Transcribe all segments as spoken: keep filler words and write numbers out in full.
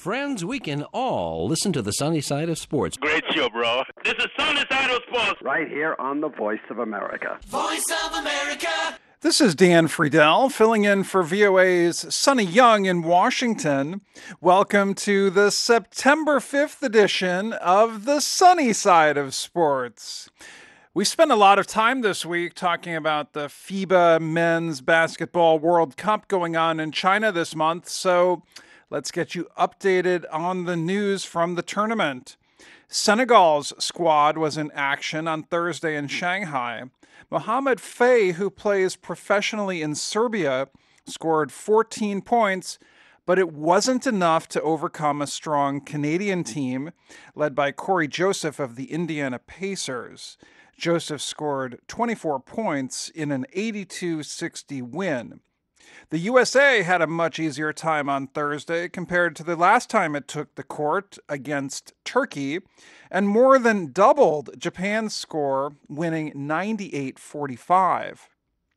Friends, we can all listen to the sunny side of sports. Great show, bro. This is Sunny Side of Sports. Right here on the Voice of America. Voice of America. This is Dan Friedel, filling in for V O A's Sonny Young in Washington. Welcome to the September fifth edition of the Sunny Side of Sports. We spent a lot of time this week talking about the FIBA Men's Basketball World Cup going on in China this month, so let's get you updated on the news from the tournament. Senegal's squad was in action on Thursday in Shanghai. Mohamed Faye, who plays professionally in Serbia, scored fourteen points, but it wasn't enough to overcome a strong Canadian team led by Corey Joseph of the Indiana Pacers. Joseph scored twenty-four points in an eighty-two sixty win. The U S A had a much easier time on Thursday compared to the last time it took the court against Turkey, and more than doubled Japan's score, winning ninety-eight forty-five.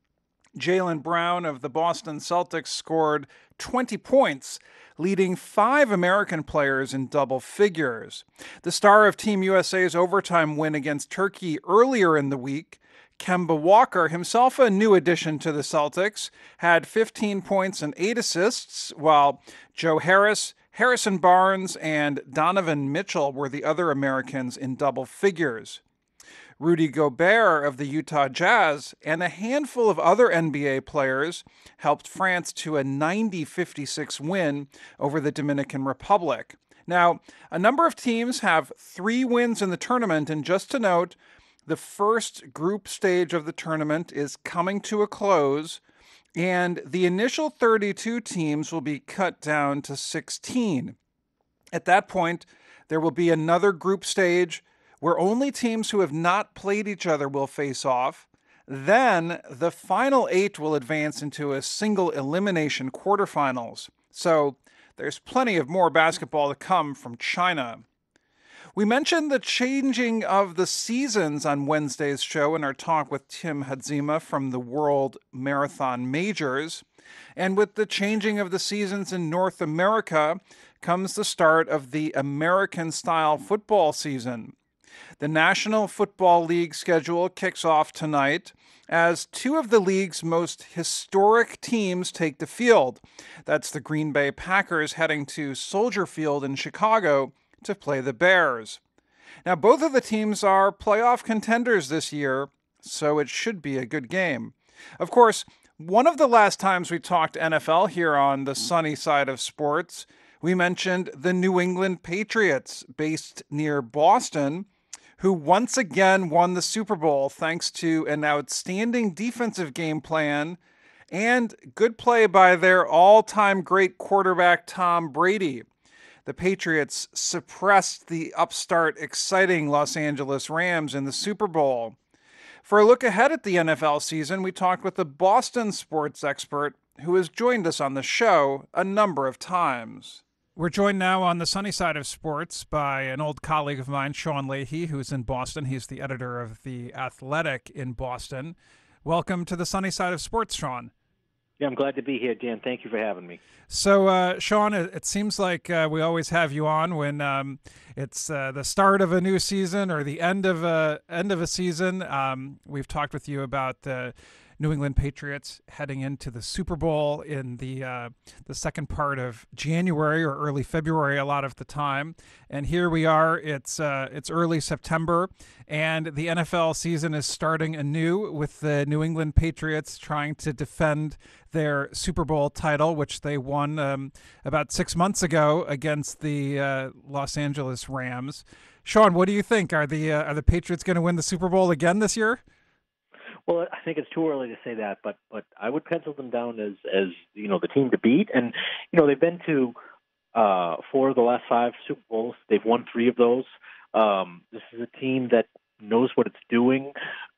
Jaylen Brown of the Boston Celtics scored twenty points, leading five American players in double figures. The star of Team U S A's overtime win against Turkey earlier in the week, Kemba Walker, himself a new addition to the Celtics, had fifteen points and eight assists, while Joe Harris, Harrison Barnes, and Donovan Mitchell were the other Americans in double figures. Rudy Gobert of the Utah Jazz and a handful of other N B A players helped France to a ninety fifty-six win over the Dominican Republic. Now, a number of teams have three wins in the tournament, and just to note, the first group stage of the tournament is coming to a close, and the initial thirty-two teams will be cut down to sixteen. At that point, there will be another group stage where only teams who have not played each other will face off. Then the final eight will advance into a single elimination quarterfinals. So there's plenty of more basketball to come from China. We mentioned the changing of the seasons on Wednesday's show in our talk with Tim Hadzima from the World Marathon Majors. And with the changing of the seasons in North America comes the start of the American-style football season. The National Football League schedule kicks off tonight as two of the league's most historic teams take the field. That's the Green Bay Packers heading to Soldier Field in Chicago to play the Bears. Now, both of the teams are playoff contenders this year, so it should be a good game. Of course, one of the last times we talked N F L here on the sunny side of sports, we mentioned the New England Patriots, based near Boston, who once again won the Super Bowl thanks to an outstanding defensive game plan and good play by their all-time great quarterback Tom Brady. The Patriots suppressed the upstart, exciting Los Angeles Rams in the Super Bowl. For a look ahead at the N F L season, we talked with a Boston sports expert who has joined us on the show a number of times. We're joined now on the sunny side of sports by an old colleague of mine, Sean Leahy, who's in Boston. He's the editor of The Athletic in Boston. Welcome to the sunny side of sports, Sean. Yeah, I'm glad to be here, Dan. Thank you for having me. So, uh, Sean, it, it seems like uh, we always have you on when um, it's uh, the start of a new season or the end of a end of a season. Um, we've talked with you about the New England Patriots heading into the Super Bowl in the uh, the second part of January or early February a lot of the time. And here we are, it's uh, it's early September, and the N F L season is starting anew with the New England Patriots trying to defend their Super Bowl title, which they won um, about six months ago against the uh, Los Angeles Rams. Sean, what do you think? Are the uh, are the Patriots going to win the Super Bowl again this year? Well, I think it's too early to say that, but but I would pencil them down as as you know the team to beat, and you know they've been to uh, four of the last five Super Bowls. They've won three of those. Um, this is a team that knows what it's doing,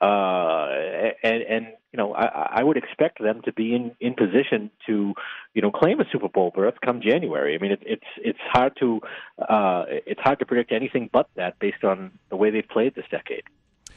uh, and and you know I, I would expect them to be in, in position to you know claim a Super Bowl berth come January. I mean it, it's it's hard to uh, it's hard to predict anything but that based on the way they've played this decade.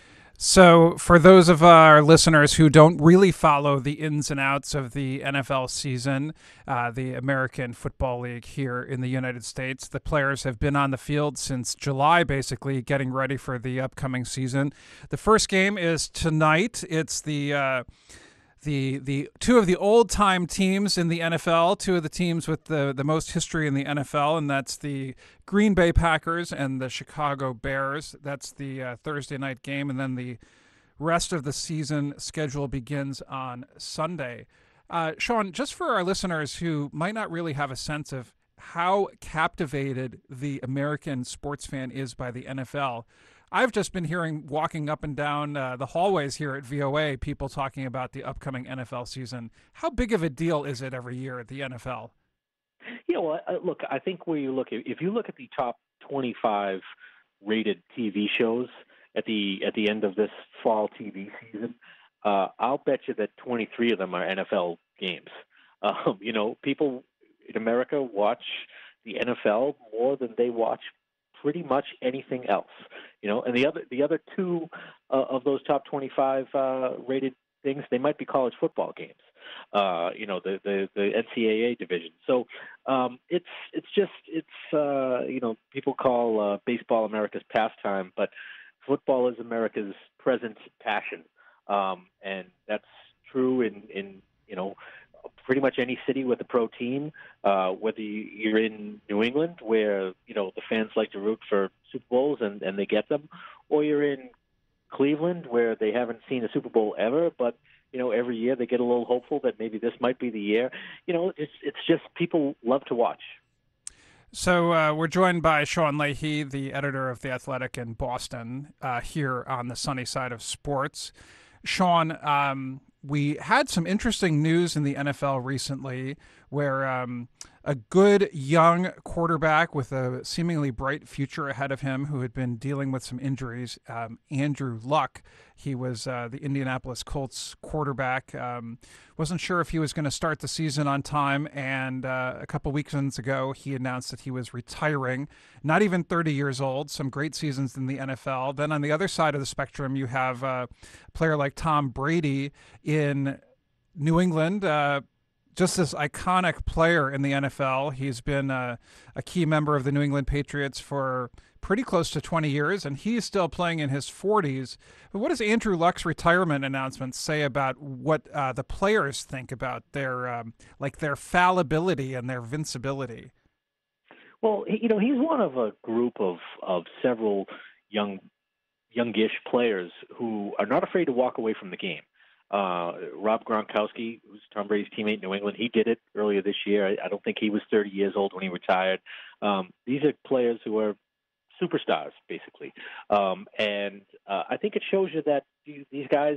So, for those of our listeners who don't really follow the ins and outs of the N F L season, uh, the American Football League here in the United States, the players have been on the field since July, basically getting ready for the upcoming season. The first game is tonight. It's the uh, the the two of the old time teams in the N F L, two of the teams with the, the most history in the N F L, and that's the Green Bay Packers and the Chicago Bears. That's the uh, Thursday night game, and then the rest of the season schedule begins on Sunday. Uh, Sean, just for our listeners who might not really have a sense of how captivated the American sports fan is by the N F L, I've just been hearing, walking up and down uh, the hallways here at V O A, people talking about the upcoming N F L season. How big of a deal is it every year at the N F L? Yeah, well, uh, look, I think where you look at, if you look at the top twenty-five rated T V shows at the at the end of this fall T V season, uh, I'll bet you that twenty-three of them are N F L games. Um, you know, people in America watch the N F L more than they watch pretty much anything else. You know, and the other the other two uh, of those top twenty-five uh, rated things, they might be college football games. Uh, you know, the, the, the N C double A division. So um, it's it's just it's uh, you know, people call uh, baseball America's pastime, but football is America's present passion, um, and that's true in in you know, pretty much any city with a pro team, uh, whether you're in New England, where, you know, the fans like to root for Super Bowls and, and they get them, or you're in Cleveland, where they haven't seen a Super Bowl ever, but, you know, every year they get a little hopeful that maybe this might be the year. You know, it's it's just people love to watch. So uh, we're joined by Sean Leahy, the editor of The Athletic in Boston, uh, here on the sunny side of sports. Sean, um, we had some interesting news in the N F L recently where um, a good young quarterback with a seemingly bright future ahead of him, who had been dealing with some injuries, um, Andrew Luck. He was uh, the Indianapolis Colts quarterback. Um, wasn't sure if he was going to start the season on time, and uh, a couple weekends ago he announced that he was retiring. Not even thirty years old, some great seasons in the N F L. Then on the other side of the spectrum, you have uh, a player like Tom Brady in New England, uh, just this iconic player in the N F L. He's been a, a key member of the New England Patriots for pretty close to twenty years, and he's still playing in his forties. But what does Andrew Luck's retirement announcement say about what uh, the players think about their um, like their fallibility and their invincibility? Well, you know, he's one of a group of, of several young, youngish players who are not afraid to walk away from the game. Uh, Rob Gronkowski, who's Tom Brady's teammate in New England, he did it earlier this year. I, I don't think he was thirty years old when he retired. Um, these are players who are superstars, basically. Um, and uh, I think it shows you that these guys,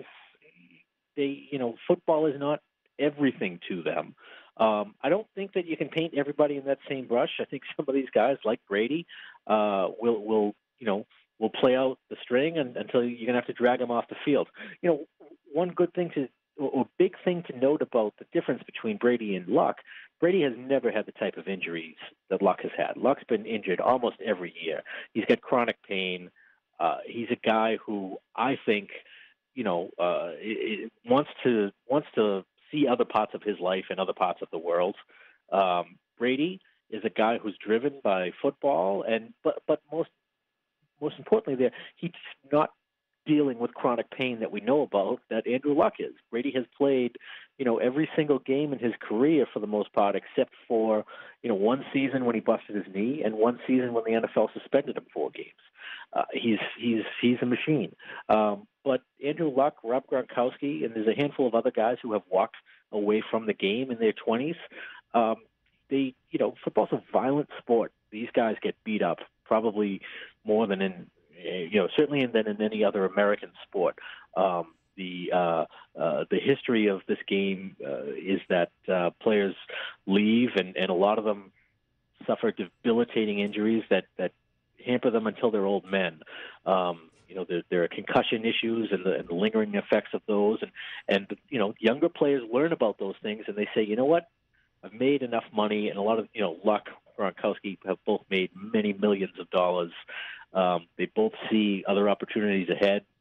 they, you know, football is not everything to them. Um, I don't think that you can paint everybody in that same brush. I think some of these guys, like Brady, uh, will, will, you know, will play out the string and, until you're going to have to drag them off the field. You know, one good thing to, or big thing to note about the difference between Brady and Luck, Brady has never had the type of injuries that Luck has had. Luck's been injured almost every year. He's got chronic pain. Uh, he's a guy who I think, you know, uh, it, it wants to wants to see other parts of his life and other parts of the world. Um, Brady is a guy who's driven by football, and but but most most importantly, there he's not dealing with chronic pain that we know about that Andrew Luck is. Brady has played, you know, every single game in his career for the most part, except for, you know, one season when he busted his knee and one season when the N F L suspended him four games. Uh, he's he's he's a machine. Um, but Andrew Luck, Rob Gronkowski, and there's a handful of other guys who have walked away from the game in their twenties. Um, they, you know, football's a violent sport. These guys get beat up probably more than in, you know, certainly than in any other American sport. Um, the uh, uh, the history of this game uh, is that uh, players leave, and, and a lot of them suffer debilitating injuries that, that hamper them until they're old men. Um, you know, there, there are concussion issues and the, and the lingering effects of those, and and you know, younger players learn about those things, and they say, you know what, I've made enough money, and a lot of, you know, Luck, Gronkowski have both made many millions of dollars. Um, they both see other opportunities ahead.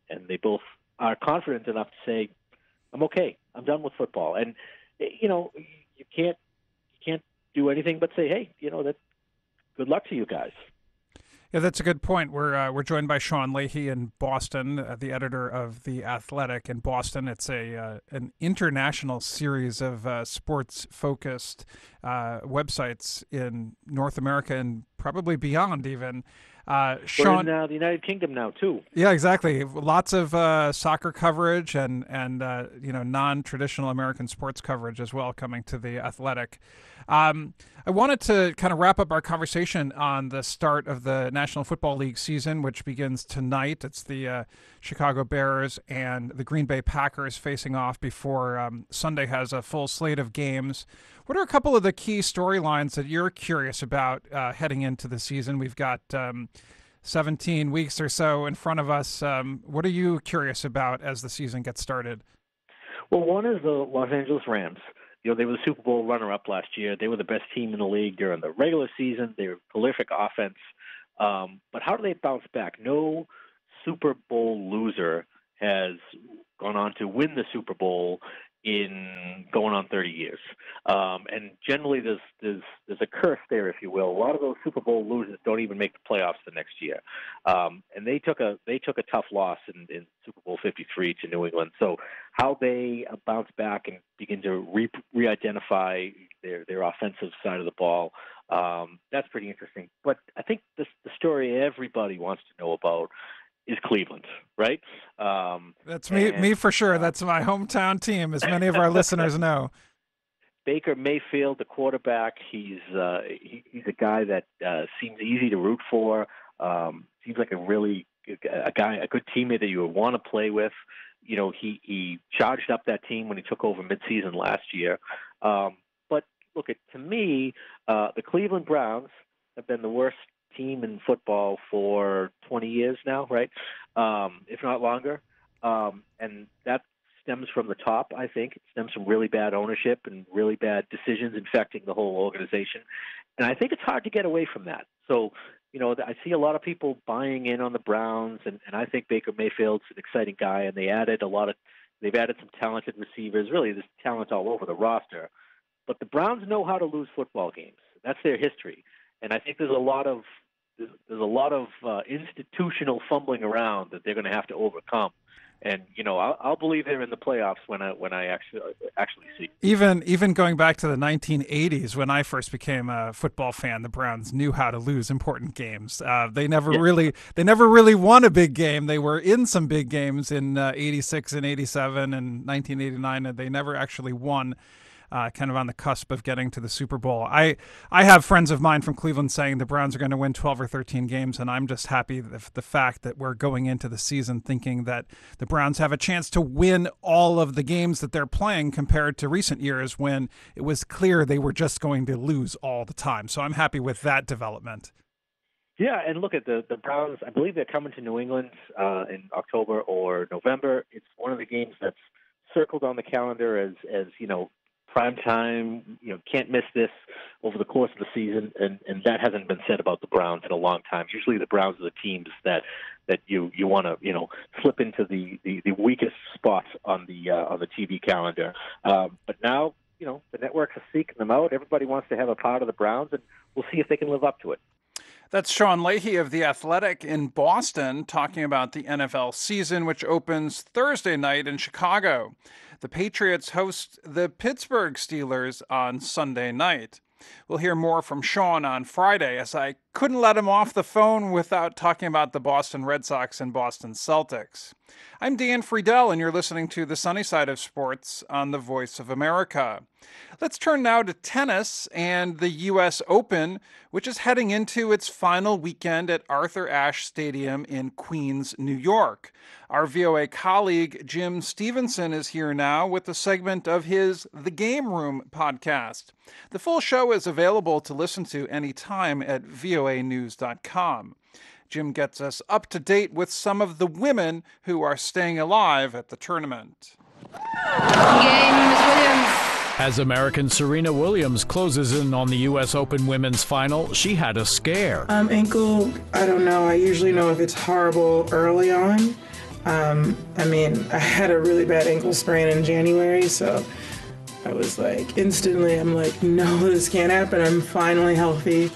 and they both are confident enough to say, I'm okay. I'm done with football. And, you know, you can't you can't do anything but say, hey, you know, that good luck to you guys. Yeah, that's a good point. We're uh, we're joined by Sean Leahy in Boston, uh, the editor of The Athletic in Boston. It's a uh, an international series of uh, sports-focused uh, websites in North America and probably beyond even. Uh, Sean, We're in uh, the United Kingdom now, too. Yeah, exactly. Lots of uh, soccer coverage and, and uh, you know, non-traditional American sports coverage as well coming to The Athletic. Um, I wanted to kind of wrap up our conversation on the start of the National Football League season, which begins tonight. It's the uh, Chicago Bears and the Green Bay Packers facing off before um, Sunday has a full slate of games. What are a couple of the key storylines that you're curious about uh, heading into the season? We've got um, seventeen weeks or so in front of us. Um, what are you curious about as the season gets started? Well, one is the Los Angeles Rams. You know, they were the Super Bowl runner-up last year. They were the best team in the league during the regular season. They were prolific offense. Um, but how do they bounce back? No Super Bowl loser has gone on to win the Super Bowl in going on thirty years. Um, and generally there's, there's, there's a curse there, if you will. A lot of those Super Bowl losers don't even make the playoffs the next year. Um, and they took a, they took a tough loss in, in Super Bowl fifty-three to New England. So how they bounce back and begin to re, re-identify their, their offensive side of the ball, um, that's pretty interesting. But I think this, the story everybody wants to know about is Cleveland, right? Um, That's me, and, me for sure. That's my hometown team, as many of our listeners know. Baker Mayfield, the quarterback, he's uh, he, he's a guy that uh, seems easy to root for. Um, seems like a really a guy, a good teammate that you would want to play with. You know, he he charged up that team when he took over midseason last year. Um, but look, at to me, uh, the Cleveland Browns have been the worst team in football for twenty years now, right? Um, if not longer. Um, and that stems from the top, I think. It stems from really bad ownership and really bad decisions infecting the whole organization. And I think it's hard to get away from that. So, you know, I see a lot of people buying in on the Browns, and, and I think Baker Mayfield's an exciting guy, and they added a lot of, they've added some talented receivers. Really, there's talent all over the roster. But the Browns know how to lose football games. That's their history. And I think there's a lot of There's, there's a lot of uh, institutional fumbling around that they're going to have to overcome, and you know I'll, I'll believe they're in the playoffs when I when I actually actually see. Even even going back to the nineteen eighties when I first became a football fan, the Browns knew how to lose important games. Uh, they never yeah. really they never really won a big game. They were in some big games in uh, eighty-six and eighty-seven and nineteen eighty-nine, and they never actually won. Uh, kind of on the cusp of getting to the Super Bowl. I I have friends of mine from Cleveland saying the Browns are going to win twelve or thirteen games, and I'm just happy with the fact that we're going into the season thinking that the Browns have a chance to win all of the games that they're playing compared to recent years when it was clear they were just going to lose all the time. So I'm happy with that development. Yeah, and look at the, the Browns. I believe they're coming to New England uh, in October or November. It's one of the games that's circled on the calendar as, as you know, prime time, you know, can't miss this over the course of the season, and, and that hasn't been said about the Browns in a long time. Usually the Browns are the teams that, that you, you want to, you know, slip into the, the, the weakest spots on the uh, on the T V calendar. Um, but now, you know, the networks are seeking them out. Everybody wants to have a part of the Browns, and we'll see if they can live up to it. That's Sean Leahy of The Athletic in Boston talking about the N F L season, which opens Thursday night in Chicago. The Patriots host the Pittsburgh Steelers on Sunday night. We'll hear more from Sean on Friday, as I couldn't let him off the phone without talking about the Boston Red Sox and Boston Celtics. I'm Dan Friedel, and you're listening to The Sunny Side of Sports on the Voice of America. Let's turn now to tennis and the U S Open, which is heading into its final weekend at Arthur Ashe Stadium in Queens, New York. Our V O A colleague Jim Stevenson is here now with a segment of his The Game Room podcast. The full show is available to listen to anytime at V O A news dot com. Jim gets us up to date with some of the women who are staying alive at the tournament. Game, Miss Williams. As American Serena Williams closes in on the U S Open women's final, she had a scare. Um, ankle, I don't know. I usually know if it's horrible early on. Um, I mean, I had a really bad ankle sprain in January, so I was like, instantly, I'm like, no, this can't happen. I'm finally healthy.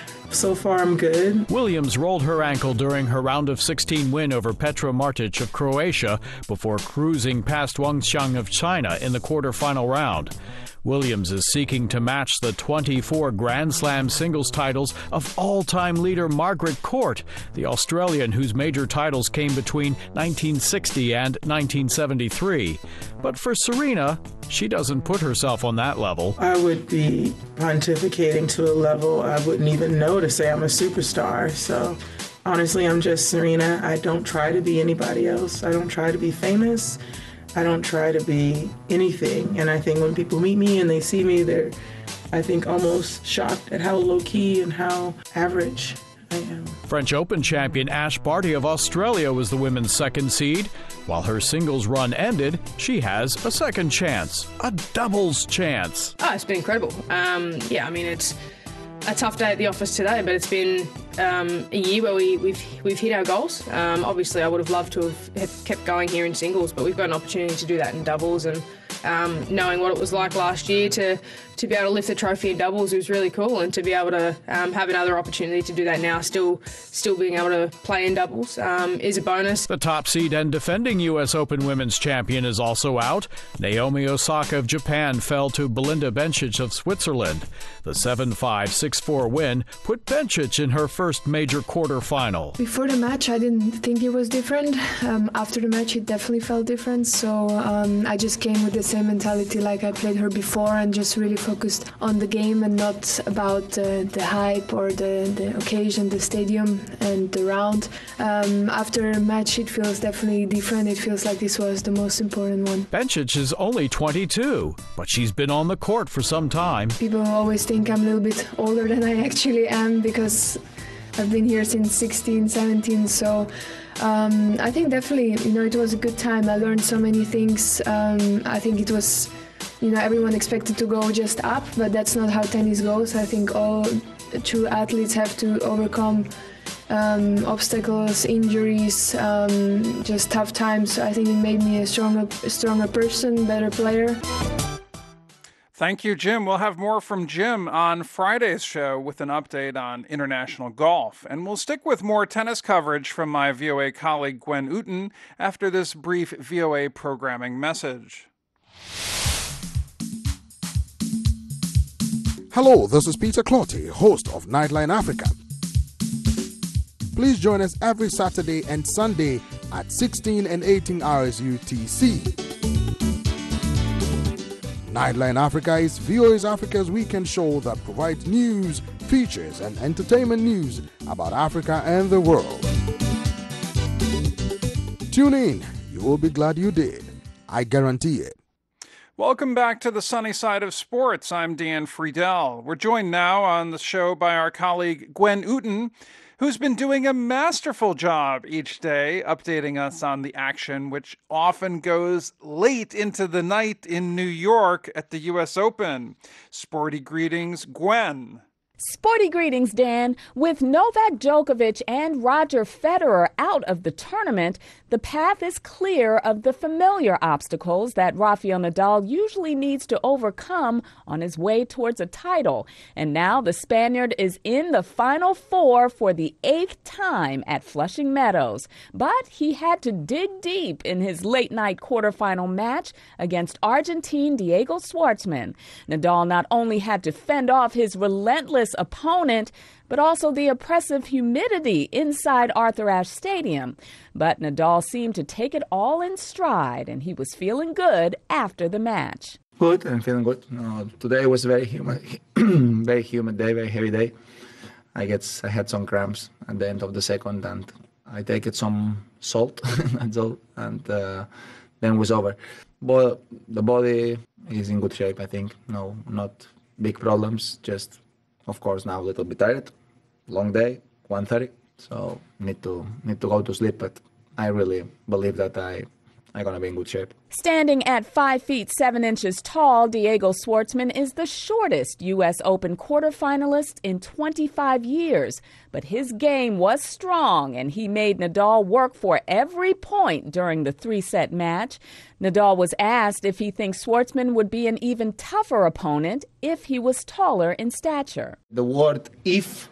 So far, I'm good. Williams rolled her ankle during her round of sixteen win over Petra Martic of Croatia before cruising past Wang Xiang of China in the quarterfinal round. Williams is seeking to match the twenty-four Grand Slam singles titles of all-time leader Margaret Court, the Australian whose major titles came between nineteen sixty and nineteen seventy-three. But for Serena, she doesn't put herself on that level. I would be pontificating to a level I wouldn't even know to say I'm a superstar. So honestly, I'm just Serena. I don't try to be anybody else. I don't try to be famous. I don't try to be anything. And I think when people meet me and they see me, they're, I think, almost shocked at how low-key and how average I am. French Open champion Ash Barty of Australia was the women's second seed. While her singles run ended, she has a second chance, a doubles chance. Oh, it's been incredible. Um, yeah, I mean, it's a tough day at the office today, but it's been um, a year where we, we've we've hit our goals. Um, obviously, I would have loved to have, have kept going here in singles, but we've got an opportunity to do that in doubles. And um, knowing what it was like last year to to be able to lift the trophy in doubles was really cool, and to be able to um, have another opportunity to do that now, still still being able to play in doubles, um, is a bonus. The top seed and defending U S Open women's champion is also out. Naomi Osaka of Japan fell to Belinda Bencic of Switzerland. The seven five, six four win put Bencic in her first major quarterfinal. Before the match, I didn't think it was different. Um, after the match, it definitely felt different. So um, I just came with the same mentality like I played her before, and just really focused on the game and not about uh, the hype or the, the occasion, the stadium and the round. Um, after a match, it feels definitely different. It feels like this was the most important one. Bencic is only twenty-two, but she's been on the court for some time. People always think I'm a little bit older than I actually am because I've been here since sixteen, seventeen, so um, I think definitely, you know, it was a good time. I learned so many things. Um, I think it was, you know, everyone expected to go just up, but that's not how tennis goes. I think all true athletes have to overcome um, obstacles, injuries, um, just tough times. So I think it made me a stronger, a stronger person, better player. Thank you, Jim. We'll have more from Jim on Friday's show with an update on international golf. And we'll stick with more tennis coverage from my V O A colleague Gwen Ooten after this brief V O A programming message. Hello, this is Peter Clotty, host of Nightline Africa. Please join us every Saturday and Sunday at sixteen and eighteen hours U T C. Nightline Africa is V O A's Africa's weekend show that provides news, features, and entertainment news about Africa and the world. Tune in. You will be glad you did. I guarantee it. Welcome back to the sunny side of sports. I'm Dan Friedel. We're joined now on the show by our colleague Gwen Ooten, who's been doing a masterful job each day updating us on the action, which often goes late into the night in New York at the U S Open. Sporty greetings, Gwen. Sporty greetings, Dan. With Novak Djokovic and Roger Federer out of the tournament, the path is clear of the familiar obstacles that Rafael Nadal usually needs to overcome on his way towards a title. And now the Spaniard is in the Final Four for the eighth time at Flushing Meadows. But he had to dig deep in his late-night quarterfinal match against Argentine Diego Schwartzman. Nadal not only had to fend off his relentless opponent, but also the oppressive humidity inside Arthur Ashe Stadium. But Nadal seemed to take it all in stride, and he was feeling good after the match. Good, I'm feeling good. Uh, today was very humid, very humid day, very heavy day. I get, I had some cramps at the end of the second, and I take some salt, that's all, and uh, then it was over. But the body is in good shape, I think. No, not big problems, just, of course, now a little bit tired. Long day, one thirty, so need to need to go to sleep. But I really believe that I I'm going to be in good shape. Standing at five feet seven inches tall, Diego Schwartzman is the shortest U S Open quarterfinalist in twenty-five years. But his game was strong, and he made Nadal work for every point during the three-set match. Nadal was asked if he thinks Schwartzman would be an even tougher opponent if he was taller in stature. The word if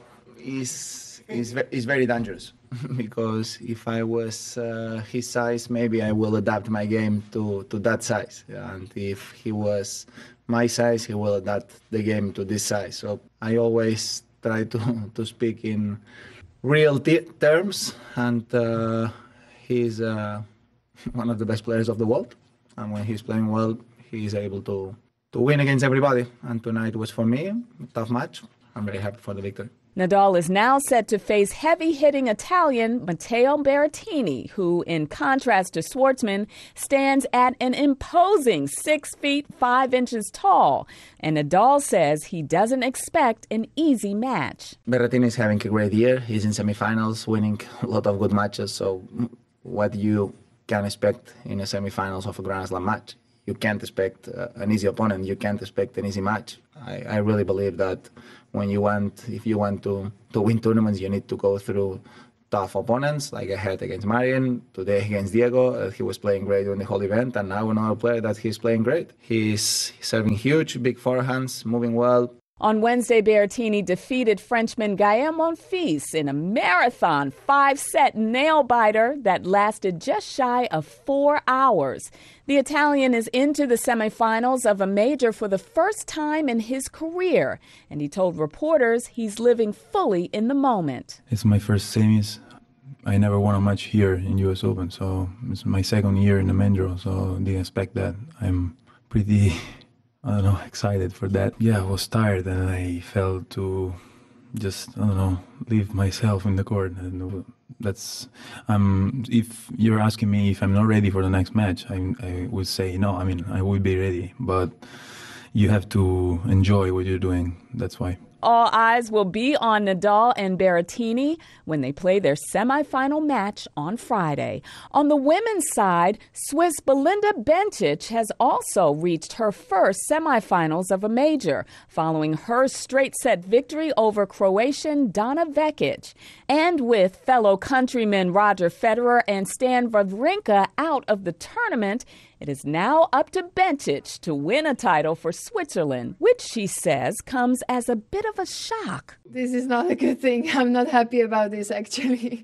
is, is, is very dangerous. Because if I was uh, his size, maybe I will adapt my game to, to that size. And if he was my size, he will adapt the game to this size. So I always try to, to speak in real t- terms. And uh, he's uh, one of the best players of the world. And when he's playing well, he is able to, to win against everybody. And tonight was, for me, a tough match. I'm very happy for the victory. Nadal is now set to face heavy-hitting Italian Matteo Berrettini, who, in contrast to Schwartzman, stands at an imposing six feet five inches tall. And Nadal says he doesn't expect an easy match. Berrettini is having a great year. He's in semifinals, winning a lot of good matches. So what you can expect in a semifinals of a Grand Slam match? You can't expect uh, an easy opponent. You can't expect an easy match. I, I really believe that when you want, if you want to, to win tournaments, you need to go through tough opponents, like I had against Marian, today against Diego. Uh, he was playing great during the whole event, and now another player that he's playing great. He's serving huge, big forehands, moving well. On Wednesday, Berrettini defeated Frenchman Gaël Monfils in a marathon five-set nail-biter that lasted just shy of four hours. The Italian is into the semifinals of a major for the first time in his career, and he told reporters he's living fully in the moment. It's my first semis. I never won a match here in U S Open, so it's my second year in the main draw, so I didn't expect that. I'm pretty... I don't know, excited for that. Yeah, I was tired and I felt to just, I don't know, leave myself in the court. And that's, um, if you're asking me if I'm not ready for the next match, I, I would say no. I mean, I will be ready, but you have to enjoy what you're doing. That's why. All eyes will be on Nadal and Berrettini when they play their semifinal match on Friday. On the women's side, Swiss Belinda Bencic has also reached her first semifinals of a major, following her straight-set victory over Croatian Dana Vekic. And with fellow countrymen Roger Federer and Stan Wawrinka out of the tournament, it is now up to Bencic to win a title for Switzerland, which she says comes as a bit of a shock. This is not a good thing. I'm not happy about this, actually.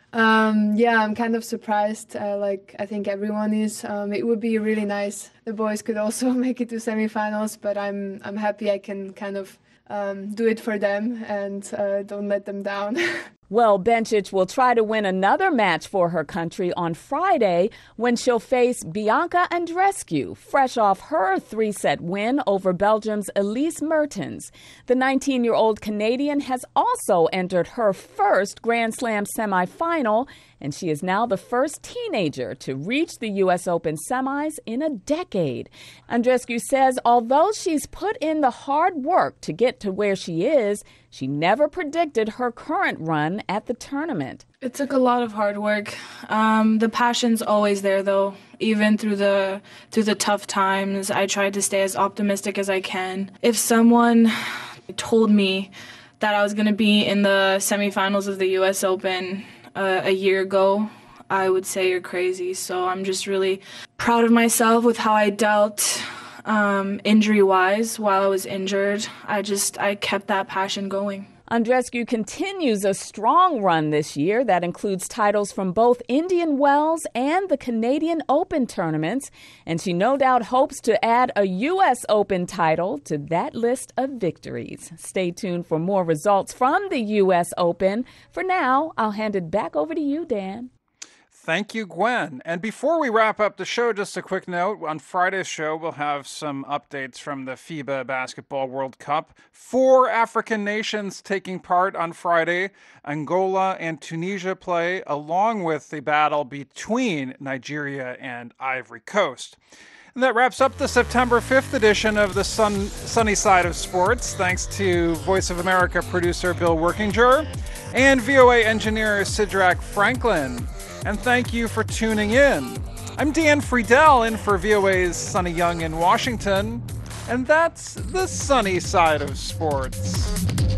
Um, yeah, I'm kind of surprised. Uh, like I think everyone is. Um, it would be really nice. The boys could also make it to semifinals, but I'm I'm happy I can kind of um, do it for them and uh, don't let them down. Well, Bencic will try to win another match for her country on Friday when she'll face Bianca Andreescu, fresh off her three-set win over Belgium's Elise Mertens. The nineteen-year-old Canadian has also entered her first Grand Slam semifinal, and she is now the first teenager to reach the U S Open semis in a decade. Andreescu says although she's put in the hard work to get to where she is, she never predicted her current run at the tournament. It took a lot of hard work. Um, the passion's always there, though. Even through the through the tough times, I tried to stay as optimistic as I can. If someone told me that I was going to be in the semifinals of the U S Open uh, a year ago, I would say you're crazy. So I'm just really proud of myself with how I dealt um, injury-wise while I was injured. I just, I kept that passion going. Andreescu continues a strong run this year that includes titles from both Indian Wells and the Canadian Open tournaments, and she no doubt hopes to add a U S Open title to that list of victories. Stay tuned for more results from the U S Open. For now, I'll hand it back over to you, Dan. Thank you, Gwen. And before we wrap up the show, just a quick note. On Friday's show, we'll have some updates from the FIBA Basketball World Cup. Four African nations taking part on Friday. Angola and Tunisia play, along with the battle between Nigeria and Ivory Coast. And that wraps up the September fifth edition of the sun, Sunny Side of Sports. Thanks to Voice of America producer Bill Workinger and V O A engineer Sidrak Franklin. And thank you for tuning in. I'm Dan Friedel in for V O A's Sonny Young in Washington, and that's the sunny side of sports.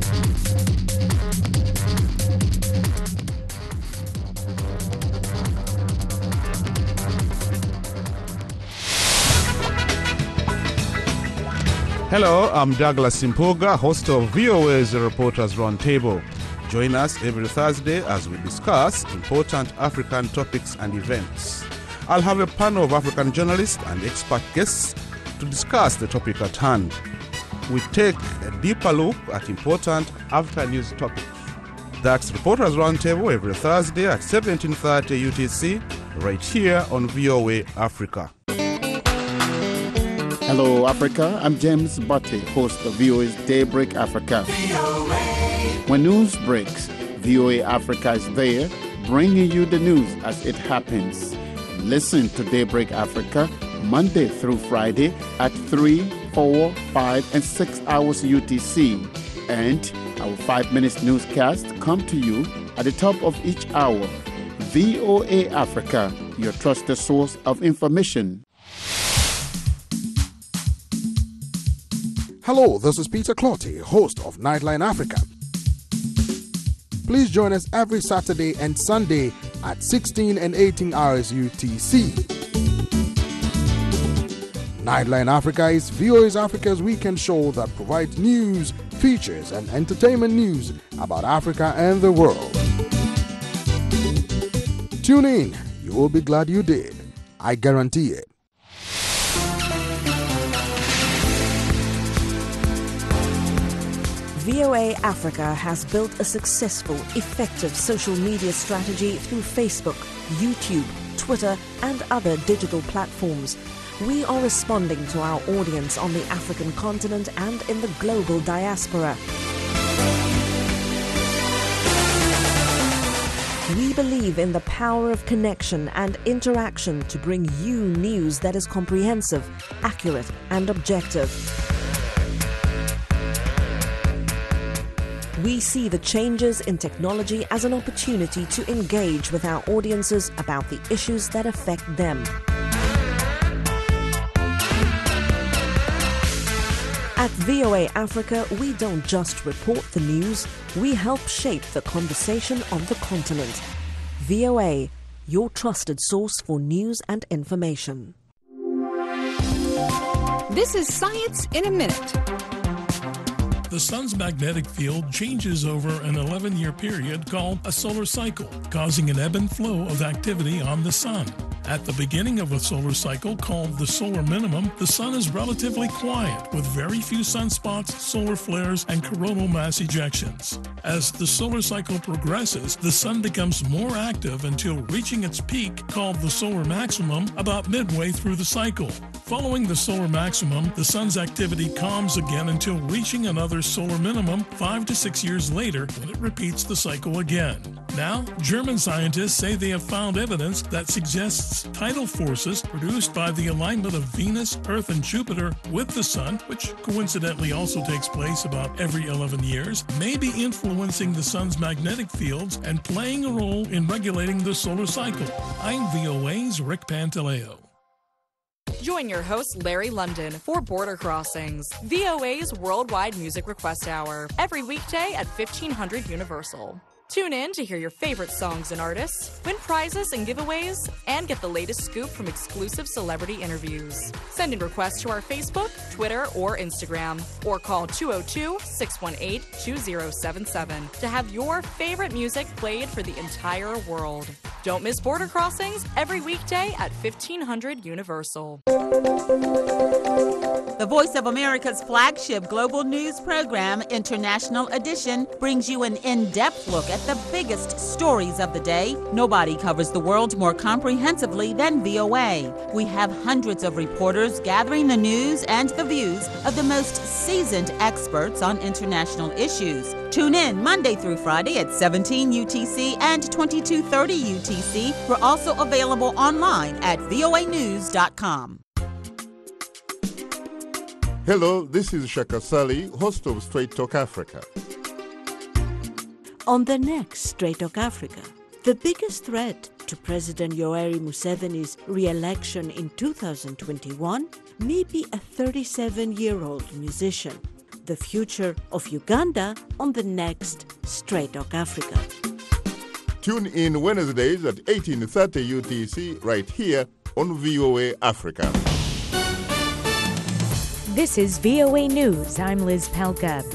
Hello, I'm Douglas Simpoga, host of V O A's Reporters Roundtable. Join us every Thursday as we discuss important African topics and events. I'll have a panel of African journalists and expert guests to discuss the topic at hand. We take a deeper look at important African news topics. That's Reporters Roundtable every Thursday at seventeen thirty U T C, right here on V O A Africa. Hello, Africa. I'm James Butte, host of V O A's Daybreak Africa. When news breaks, V O A Africa is there, bringing you the news as it happens. Listen to Daybreak Africa Monday through Friday at three, four, five, and six hours U T C. And our five minutes newscast come to you at the top of each hour. V O A Africa, your trusted source of information. Hello, this is Peter Clotty, host of Nightline Africa. Please join us every Saturday and Sunday at sixteen and eighteen hours U T C. Nightline Africa is V O A's Africa's weekend show that provides news, features, and entertainment news about Africa and the world. Tune in, you will be glad you did. I guarantee it. V O A Africa has built a successful, effective social media strategy through Facebook, YouTube, Twitter, and other digital platforms. We are responding to our audience on the African continent and in the global diaspora. We believe in the power of connection and interaction to bring you news that is comprehensive, accurate, and objective. We see the changes in technology as an opportunity to engage with our audiences about the issues that affect them. At V O A Africa, we don't just report the news, we help shape the conversation on the continent. V O A, your trusted source for news and information. This is Science in a Minute. The sun's magnetic field changes over an eleven-year period called a solar cycle, causing an ebb and flow of activity on the sun. At the beginning of a solar cycle called the solar minimum, the sun is relatively quiet with very few sunspots, solar flares, and coronal mass ejections. As the solar cycle progresses, the sun becomes more active until reaching its peak called the solar maximum about midway through the cycle. Following the solar maximum, the sun's activity calms again until reaching another solar minimum five to six years later when it repeats the cycle again. Now, German scientists say they have found evidence that suggests tidal forces produced by the alignment of Venus, Earth, and Jupiter with the sun, which coincidentally also takes place about every eleven years, may be influencing the sun's magnetic fields and playing a role in regulating the solar cycle. I'm V O A's Rick Pantaleo. Join your host, Larry London, for Border Crossings, V O A's Worldwide Music Request Hour, every weekday at fifteen hundred Universal. Tune in to hear your favorite songs and artists, win prizes and giveaways, and get the latest scoop from exclusive celebrity interviews. Send in requests to our Facebook, Twitter, or Instagram, or call two oh two, six one eight, two oh seven seven to have your favorite music played for the entire world. Don't miss Border Crossings every weekday at fifteen hundred Universal. The Voice of America's flagship global news program, International Edition, brings you an in-depth look at the biggest stories of the day. Nobody covers the world more comprehensively than V O A. We have hundreds of reporters gathering the news and the views of the most seasoned experts on international issues. Tune in Monday through Friday at seventeen U T C and twenty-two thirty U T C. We're also available online at V O A news dot com. Hello, this is Shaka Sali, host of Straight Talk Africa. On the next Straight Talk Africa, the biggest threat to President Yoweri Museveni's re-election in two thousand twenty-one may be a thirty-seven-year-old musician. The future of Uganda on the next Straight Talk Africa. Tune in Wednesdays at eighteen thirty U T C right here on V O A Africa. This is V O A News. I'm Liz Palka.